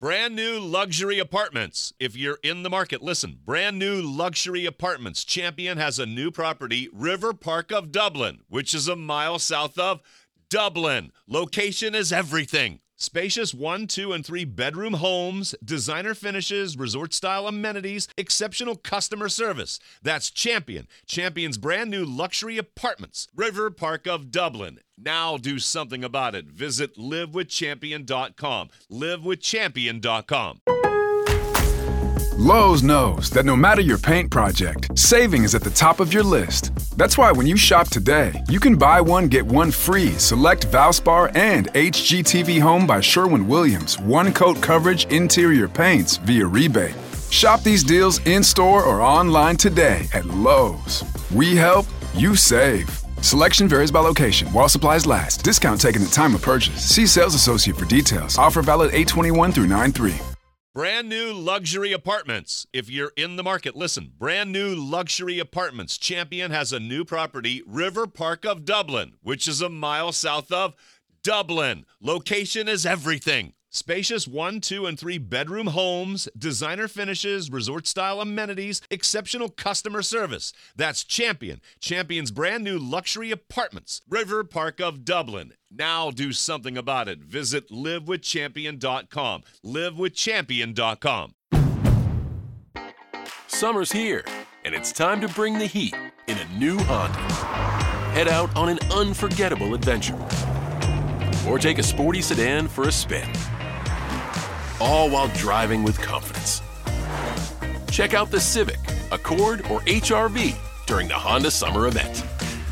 Brand new luxury apartments. If you're in the market, listen. Brand new luxury apartments. Champion has a new property, River Park of Dublin, which is a mile south of Dublin. Location is everything. Spacious 1, 2, and 3 bedroom homes, designer finishes, resort-style amenities, exceptional customer service. That's Champion. Champion's brand new luxury apartments. River Park of Dublin. Now do something about it. Visit livewithchampion.com. Livewithchampion.com. Lowe's knows that no matter your paint project, saving is at the top of your list. That's why when you shop today, you can buy one, get one free select Valspar and HGTV Home by Sherwin-Williams one-coat coverage interior paints via rebate. Shop these deals in-store or online today at Lowe's. We help, you save. Selection varies by location. While supplies last. Discount taken at time of purchase. See sales associate for details. Offer valid 8/21 through 9/3. Brand new luxury apartments. If you're in the market, listen. Brand new luxury apartments. Champion has a new property, River Park of Dublin, which is a mile south of Dublin. Location is everything. Spacious 1, 2, and 3 bedroom homes, designer finishes, resort-style amenities, exceptional customer service. That's Champion. Champion's brand new luxury apartments. River Park of Dublin. Now do something about it. Visit livewithchampion.com. Livewithchampion.com. Summer's here, and it's time to bring the heat in a new Honda. Head out on an unforgettable adventure. Or take a sporty sedan for a spin. All while driving with confidence. Check out the Civic, Accord, or HR-V during the Honda Summer Event.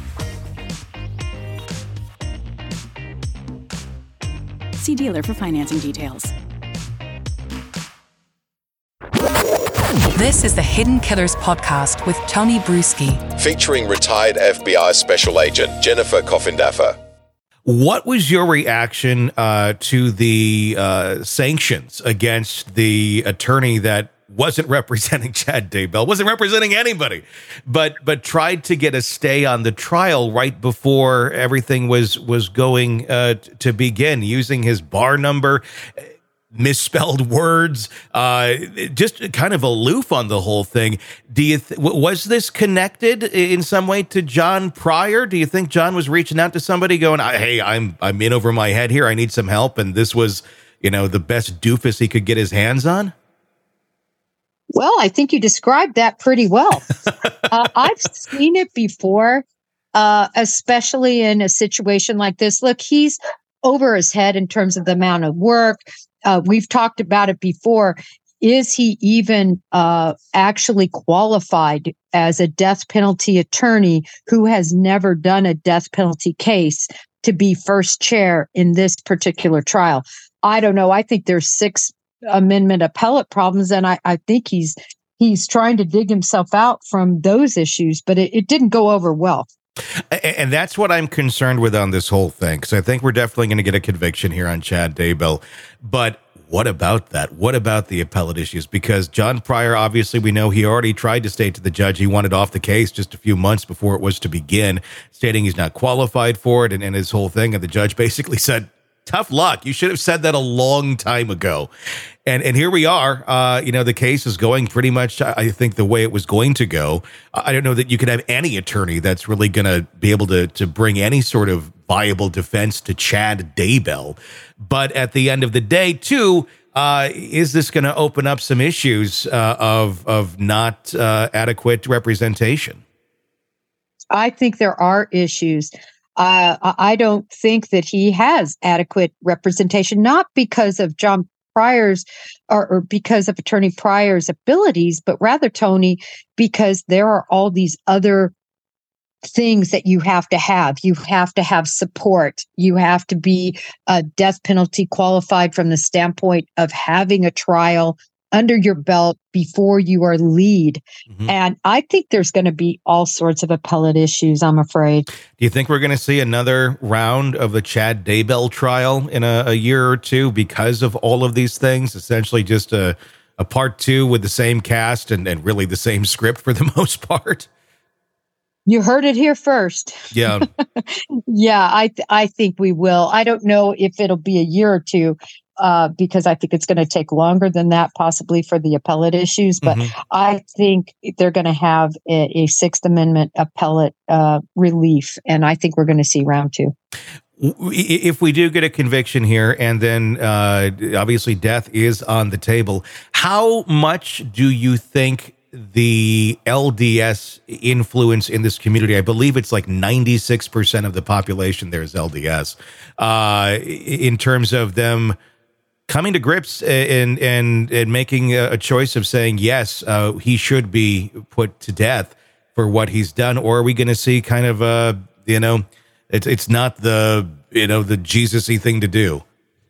See dealer for financing details. This is the Hidden Killers podcast with Tony Bruschi. Featuring retired FBI Special Agent Jennifer Coffindaffer. What was your reaction to the sanctions against the attorney that wasn't representing Chad Daybell, wasn't representing anybody, but tried to get a stay on the trial right before everything was going to begin, using his bar number, misspelled words, just kind of aloof on the whole thing. Do you was this connected in some way to John Pryor? Do you think John was reaching out to somebody going, "Hey, I'm in over my head here. I need some help," and this was, the best doofus he could get his hands on? Well, I think you described that pretty well. I've seen it before, especially in a situation like this. Look, he's over his head in terms of the amount of work. We've talked about it before. Is he even actually qualified as a death penalty attorney who has never done a death penalty case to be first chair in this particular trial? I don't know. I think there's 6 Amendment appellate problems, and I think he's trying to dig himself out from those issues, but it didn't go over well. And that's what I'm concerned with on this whole thing, because I think we're definitely going to get a conviction here on Chad Daybell. But what about that? What about the appellate issues? Because John Pryor, obviously, we know he already tried to state to the judge he wanted off the case just a few months before it was to begin, stating he's not qualified for it and his whole thing. And the judge basically said, tough luck. You should have said that a long time ago. And here we are. The case is going pretty much, I think, the way it was going to go. I don't know that you could have any attorney that's really going to be able to bring any sort of viable defense to Chad Daybell. But at the end of the day, too, is this going to open up some issues of not adequate representation? I think there are issues. I don't think that he has adequate representation, not because of John Pryor's or because of Attorney Pryor's abilities, but rather, Tony, because there are all these other things that you have to have. You have to have support. You have to be death penalty qualified from the standpoint of having a trial under your belt before you are lead. Mm-hmm. And I think there's going to be all sorts of appellate issues, I'm afraid. Do you think we're going to see another round of the Chad Daybell trial in a year or two because of all of these things? Essentially just a part 2 with the same cast and really the same script for the most part? You heard it here first. Yeah. Yeah, I think we will. I don't know if it'll be a year or two. because I think it's going to take longer than that, possibly for the appellate issues. But I think they're going to have a Sixth Amendment appellate relief, and I think we're going to see round 2. If we do get a conviction here, and then obviously death is on the table, how much do you think the LDS influence in this community? I believe it's like 96% of the population there is LDS, in terms of them coming to grips and making a choice of saying, yes, he should be put to death for what he's done? Or are we going to see kind of it's not the Jesus-y thing to do?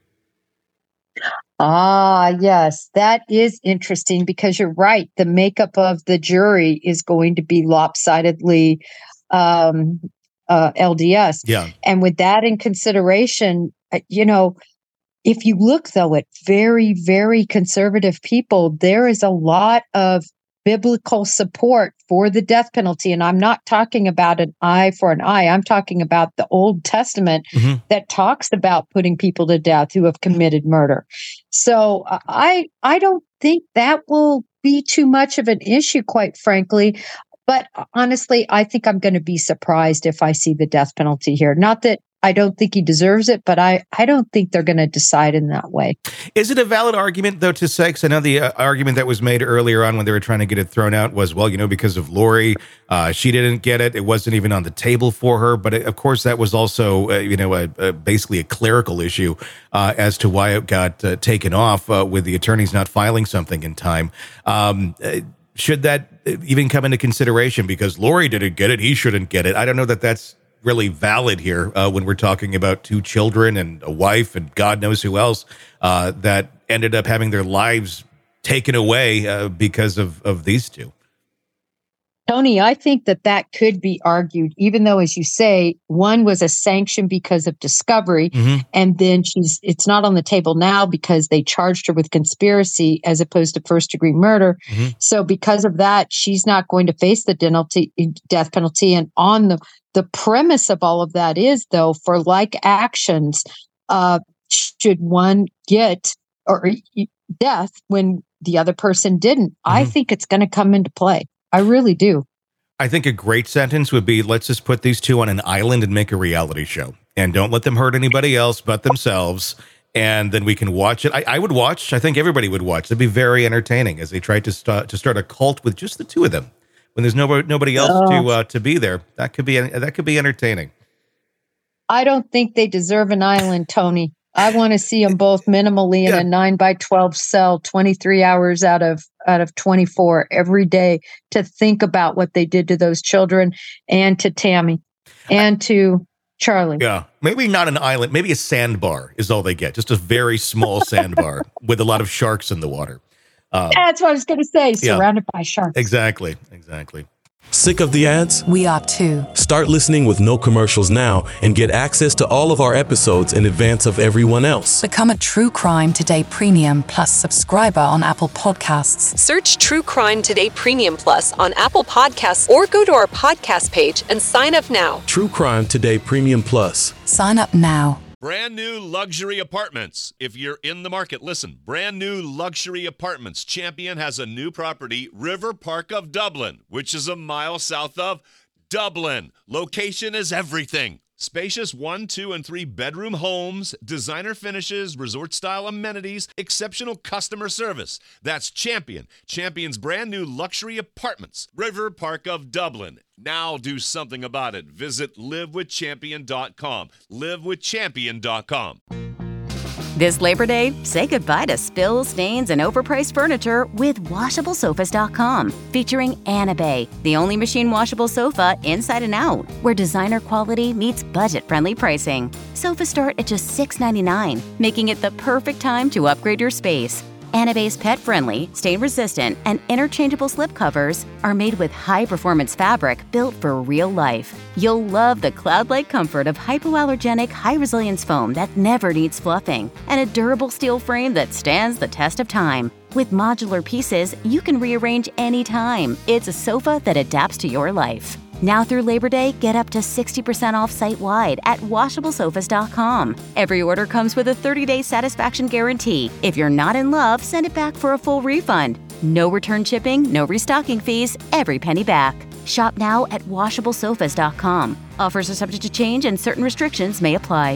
Yes, that is interesting, because you're right. The makeup of the jury is going to be lopsidedly LDS. Yeah. And with that in consideration, if you look, though, at very, very conservative people, there is a lot of biblical support for the death penalty. And I'm not talking about an eye for an eye. I'm talking about the Old Testament that talks about putting people to death who have committed murder. So I don't think that will be too much of an issue, quite frankly. But honestly, I think I'm going to be surprised if I see the death penalty here. Not that I don't think he deserves it, but I don't think they're going to decide in that way. Is it a valid argument, though, to say, because I know the argument that was made earlier on when they were trying to get it thrown out was, well, because of Lori, she didn't get it. It wasn't even on the table for her. But of course, that was also, basically a clerical issue as to why it got taken off with the attorneys not filing something in time. Should that even come into consideration? Because Lori didn't get it, he shouldn't get it. I don't know that that's really valid here when we're talking about 2 children and a wife and God knows who else that ended up having their lives taken away because of these 2. Tony, I think that could be argued, even though, as you say, one was a sanction because of discovery, and then it's not on the table now because they charged her with conspiracy as opposed to first-degree murder. So because of that, she's not going to face the death penalty. And on the premise of all of that is, though, for like actions, should one get death when the other person didn't? I think it's going to come into play. I really do. I think a great sentence would be, let's just put these 2 on an island and make a reality show. And don't let them hurt anybody else but themselves. And then we can watch it. I would watch. I think everybody would watch. It'd be very entertaining as they tried to start a cult with just the 2 of them. When there's nobody else to be there. That could be entertaining. I don't think they deserve an island, Tony. I want to see them both minimally in a 9x12 cell, 23 hours out of 24 every day, to think about what they did to those children and to Tammy and to Charlie. Yeah, maybe not an island. Maybe a sandbar is all they get. Just a very small sandbar with a lot of sharks in the water. That's what I was going to say. Surrounded by sharks. Exactly. Sick of the ads? We are too. Start listening with no commercials now and get access to all of our episodes in advance of everyone else. Become a True Crime Today Premium Plus subscriber on Apple Podcasts. Search True Crime Today Premium Plus on Apple Podcasts or go to our podcast page and sign up now. True Crime Today Premium Plus. Sign up now. Brand new luxury apartments. If you're in the market, listen. Brand new luxury apartments. Champion has a new property, River Park of Dublin, which is a mile south of Dublin. Location is everything. Spacious 1, 2, and 3 bedroom homes, designer finishes, resort-style amenities, exceptional customer service. That's Champion. Champion's brand new luxury apartments, River Park of Dublin. Now do something about it. Visit livewithchampion.com. livewithchampion.com. This Labor Day, say goodbye to spills, stains, and overpriced furniture with WashableSofas.com. Featuring Anabay, the only machine washable sofa inside and out, where designer quality meets budget-friendly pricing. Sofas start at just $6.99, making it the perfect time to upgrade your space. Anabay's pet-friendly, stain-resistant, and interchangeable slipcovers are made with high-performance fabric built for real life. You'll love the cloud-like comfort of hypoallergenic, high-resilience foam that never needs fluffing, and a durable steel frame that stands the test of time. With modular pieces, you can rearrange anytime. It's a sofa that adapts to your life. Now through Labor Day, get up to 60% off site-wide at washablesofas.com. Every order comes with a 30-day satisfaction guarantee. If you're not in love, send it back for a full refund. No return shipping, no restocking fees, every penny back. Shop now at washablesofas.com. Offers are subject to change and certain restrictions may apply.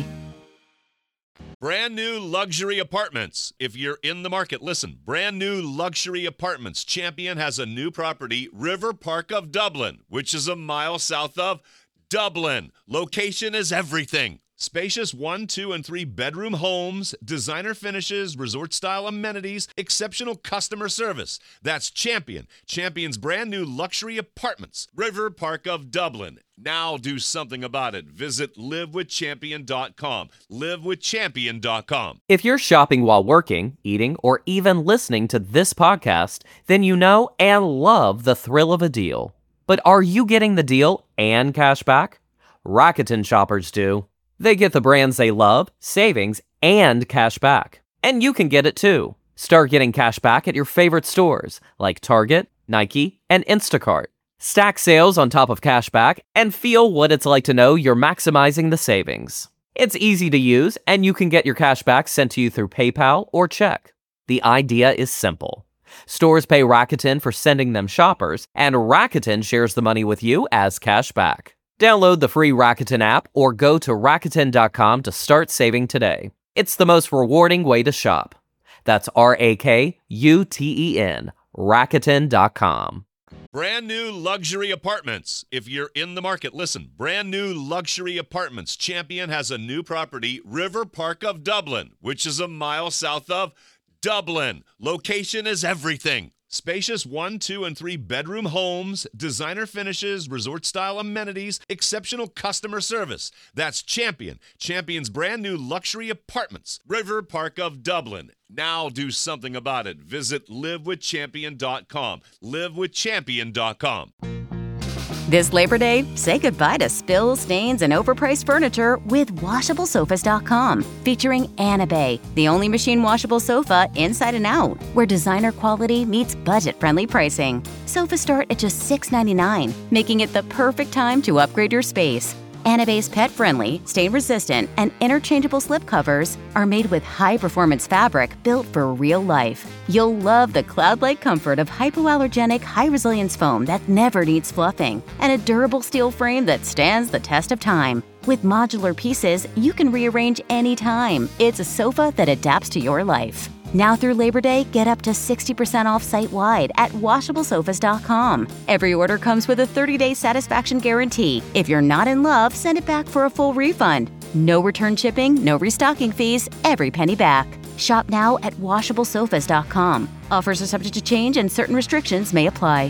Brand new luxury apartments. If you're in the market, listen. Brand new luxury apartments. Champion has a new property, River Park of Dublin, which is a mile south of Dublin. Location is everything. Spacious 1, 2, and 3 bedroom homes, designer finishes, resort-style amenities, exceptional customer service. That's Champion. Champion's brand new luxury apartments, River Park of Dublin. Now do something about it. Visit livewithchampion.com. Livewithchampion.com. If you're shopping while working, eating, or even listening to this podcast, then you know and love the thrill of a deal. But are you getting the deal and cash back? Rakuten shoppers do. They get the brands they love, savings, and cash back. And you can get it too. Start getting cash back at your favorite stores like Target, Nike, and Instacart. Stack sales on top of cash back and feel what it's like to know you're maximizing the savings. It's easy to use, and you can get your cash back sent to you through PayPal or check. The idea is simple. Stores pay Rakuten for sending them shoppers, and Rakuten shares the money with you as cash back. Download the free Rakuten app or go to Rakuten.com to start saving today. It's the most rewarding way to shop. That's RAKUTEN, Rakuten.com. Brand new luxury apartments. If you're in the market, listen. Brand new luxury apartments. Champion has a new property, River Park of Dublin, which is a mile south of Dublin. Location is everything. Spacious 1, 2, and 3 bedroom homes, designer finishes, resort-style amenities, exceptional customer service. That's Champion. Champion's brand new luxury apartments, River Park of Dublin. Now do something about it. Visit livewithchampion.com. Livewithchampion.com. This Labor Day, say goodbye to spills, stains, and overpriced furniture with washablesofas.com. Featuring Anabay, the only machine washable sofa inside and out, where designer quality meets budget-friendly pricing. Sofas start at just $6.99, making it the perfect time to upgrade your space. Anabay's pet-friendly, stain-resistant, and interchangeable slipcovers are made with high-performance fabric built for real life. You'll love the cloud-like comfort of hypoallergenic, high-resilience foam that never needs fluffing, and a durable steel frame that stands the test of time. With modular pieces, you can rearrange anytime. It's a sofa that adapts to your life. Now through Labor Day, get up to 60% off site-wide at washablesofas.com. Every order comes with a 30-day satisfaction guarantee. If you're not in love, send it back for a full refund. No return shipping, no restocking fees, every penny back. Shop now at washablesofas.com. Offers are subject to change and certain restrictions may apply.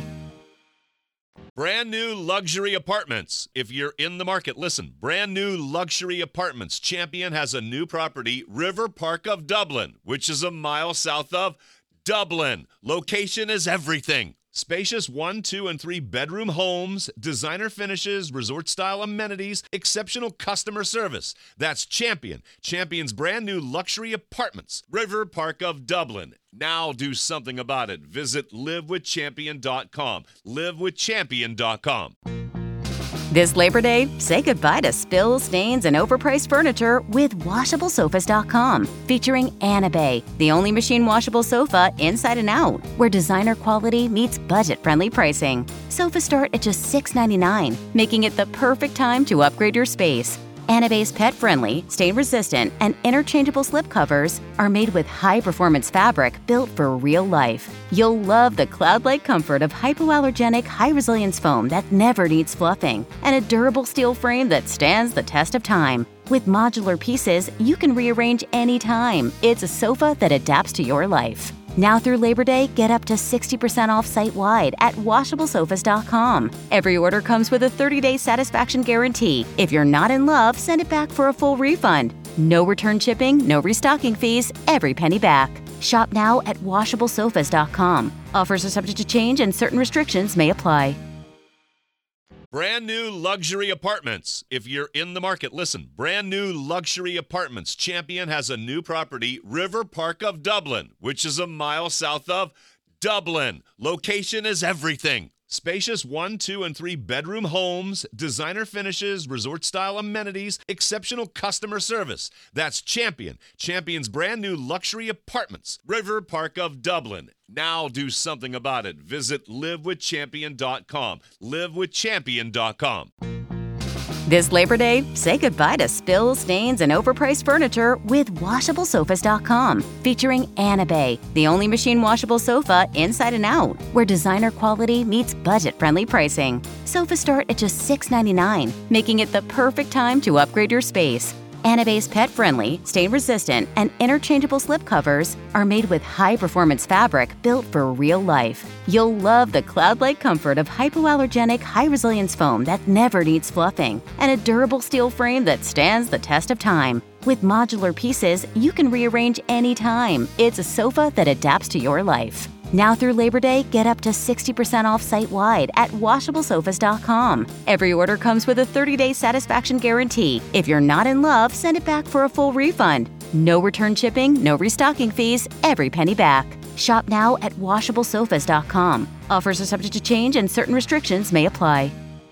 Brand new luxury apartments. If you're in the market, listen. Brand new luxury apartments. Champion has a new property, River Park of Dublin, which is a mile south of Dublin. Location is everything. Spacious 1, 2, and 3 bedroom homes, designer finishes, resort-style amenities, exceptional customer service. That's Champion. Champion's brand new luxury apartments, River Park of Dublin. Now do something about it. Visit livewithchampion.com. Livewithchampion.com. This Labor Day, say goodbye to spills, stains, and overpriced furniture with washablesofas.com. Featuring Anabay, the only machine washable sofa inside and out, where designer quality meets budget-friendly pricing. Sofas start at just $6.99, making it the perfect time to upgrade your space. Anabay's pet-friendly, stain-resistant, and interchangeable slipcovers are made with high-performance fabric built for real life. You'll love the cloud-like comfort of hypoallergenic, high-resilience foam that never needs fluffing, and a durable steel frame that stands the test of time. With modular pieces, you can rearrange anytime. It's a sofa that adapts to your life. Now through Labor Day, get up to 60% off site-wide at washablesofas.com. Every order comes with a 30-day satisfaction guarantee. If you're not in love, send it back for a full refund. No return shipping, no restocking fees, every penny back. Shop now at washablesofas.com. Offers are subject to change and certain restrictions may apply. Brand new luxury apartments. If you're in the market, listen. Brand new luxury apartments. Champion has a new property, River Park of Dublin, which is a mile south of Dublin. Location is everything. Spacious 1, 2, and 3 bedroom homes, designer finishes, resort-style amenities, exceptional customer service. That's Champion. Champion's brand new luxury apartments. River Park of Dublin. Now do something about it. Visit livewithchampion.com. livewithchampion.com. This Labor Day, say goodbye to spills, stains, and overpriced furniture with WashableSofas.com. Featuring Anabay, the only machine washable sofa inside and out, where designer quality meets budget-friendly pricing. Sofas start at just $6.99, making it the perfect time to upgrade your space. Anabay's pet-friendly, stain-resistant, and interchangeable slipcovers are made with high-performance fabric built for real life. You'll love the cloud-like comfort of hypoallergenic, high-resilience foam that never needs fluffing, and a durable steel frame that stands the test of time. With modular pieces, you can rearrange anytime. It's a sofa that adapts to your life. Now through Labor Day, get up to 60% off site-wide at WashableSofas.com. Every order comes with a 30-day satisfaction guarantee. If you're not in love, send it back for a full refund. No return shipping, no restocking fees, every penny back. Shop now at WashableSofas.com. Offers are subject to change and certain restrictions may apply.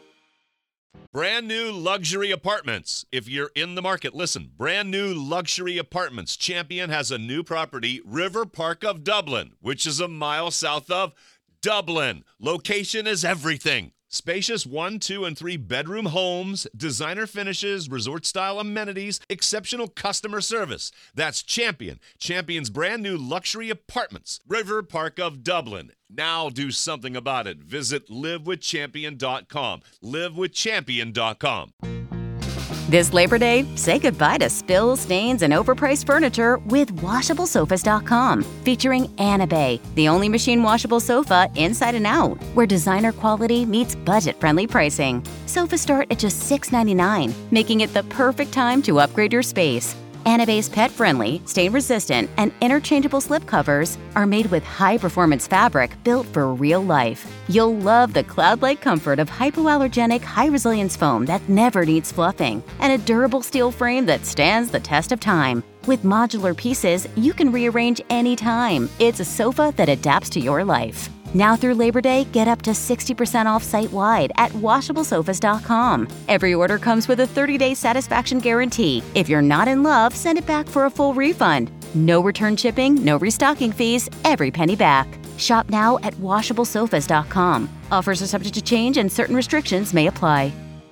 Brand new luxury apartments. If you're in the market, listen. Brand new luxury apartments. Champion has a new property, River Park of Dublin, which is a mile south of Dublin. Location is everything. Spacious 1, 2, and 3 bedroom homes, designer finishes, resort-style amenities, exceptional customer service. That's Champion. Champion's brand new luxury apartments. River Park of Dublin. Now do something about it. Visit livewithchampion.com. livewithchampion.com. This Labor Day, say goodbye to spills, stains, and overpriced furniture with WashableSofas.com. Featuring Anabay, the only machine washable sofa inside and out, where designer quality meets budget-friendly pricing. Sofas start at just $6.99, making it the perfect time to upgrade your space. Anabay's pet-friendly, stain-resistant, and interchangeable slipcovers are made with high-performance fabric built for real life. You'll love the cloud-like comfort of hypoallergenic, high-resilience foam that never needs fluffing, and a durable steel frame that stands the test of time. With modular pieces, you can rearrange anytime. It's a sofa that adapts to your life. Now through Labor Day, get up to 60% off site-wide at WashableSofas.com. Every order comes with a 30-day satisfaction guarantee. If you're not in love, send it back for a full refund. No return shipping, no restocking fees, every penny back. Shop now at WashableSofas.com. Offers are subject to change and certain restrictions may apply.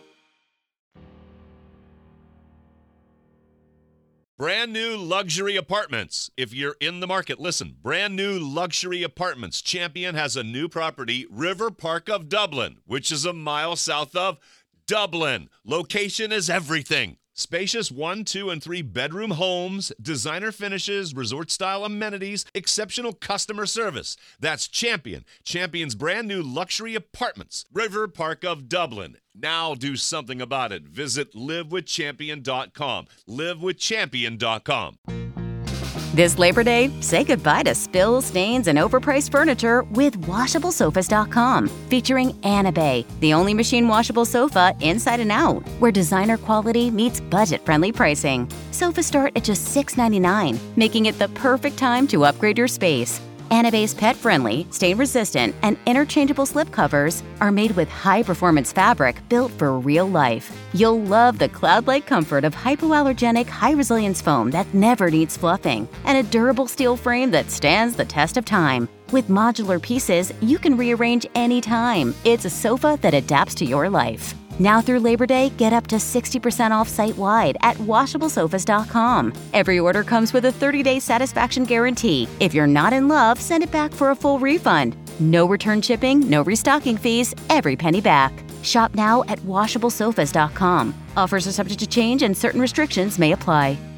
Brand new luxury apartments. If you're in the market, listen. Brand new luxury apartments. Champion has a new property, River Park of Dublin, which is a mile south of Dublin. Location is everything. Spacious 1, 2, and 3 bedroom homes, designer finishes, resort-style amenities, exceptional customer service. That's Champion. Champion's brand new luxury apartments. River Park of Dublin. Now do something about it. Visit livewithchampion.com. livewithchampion.com. This Labor Day, say goodbye to spills, stains, and overpriced furniture with WashableSofas.com. Featuring Anabay, the only machine washable sofa inside and out, where designer quality meets budget-friendly pricing. Sofas start at just $6.99, making it the perfect time to upgrade your space. Anabay's pet-friendly, stain-resistant, and interchangeable slipcovers are made with high-performance fabric built for real life. You'll love the cloud-like comfort of hypoallergenic, high-resilience foam that never needs fluffing, and a durable steel frame that stands the test of time. With modular pieces, you can rearrange anytime. It's a sofa that adapts to your life. Now through Labor Day, get up to 60% off site-wide at WashableSofas.com. Every order comes with a 30-day satisfaction guarantee. If you're not in love, send it back for a full refund. No return shipping, no restocking fees, every penny back. Shop now at WashableSofas.com. Offers are subject to change and certain restrictions may apply.